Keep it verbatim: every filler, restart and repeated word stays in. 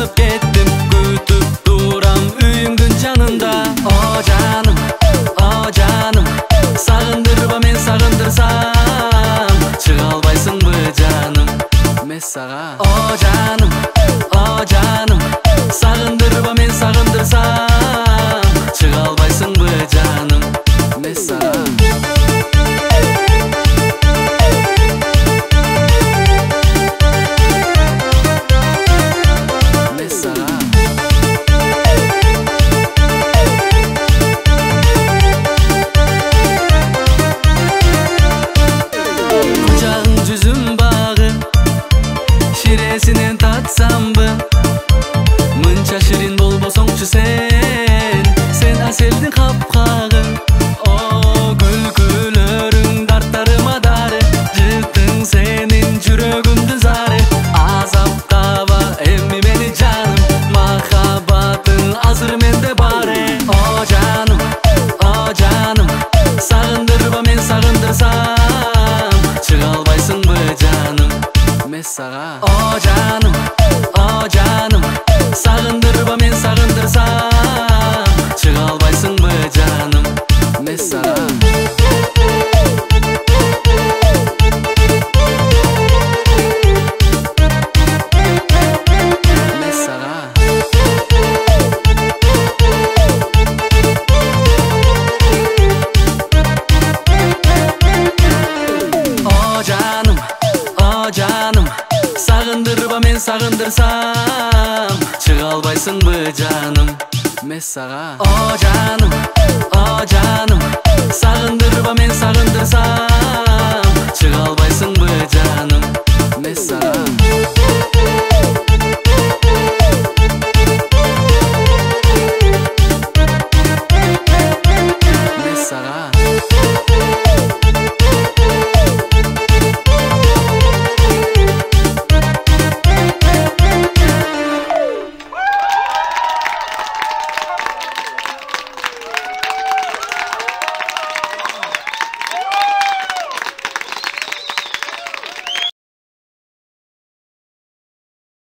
кеттим, күтүп турам үйүңдүн жанында. О жаным, о жаным, сагындырба мен сагындырсам, чыга албайсыңбы жаным Мессага. О жаным, о жаным, сагындырба мен сагындырсам, чыга албайсыңбы жаным Мессага. Жүзүм багы, ширесинен татсамбы, мынча ширин болбосоңчу сен, сен аселдин капкагы. О күлкүлөрүң дарттарыма дары, жыттың сенин жүрөгүмдүн зары. Азаптаба эми мени жаным, махаббатың азыр менде бары. О жаным, о жаным, сагындырба мен сагындырсам, чыга албайсыңбы жаным Мессага. О жаным, о жаным, сагындырба мен сагындырсам, чыга албайсыңбы жаным Мессага. Сагындырба мен сагындырсам, чыга албайсыңбы жаным Мессага. О жаным, о жаным, сагындырба мен сагындырсам, чыга албайсыңбы жаным Мессага.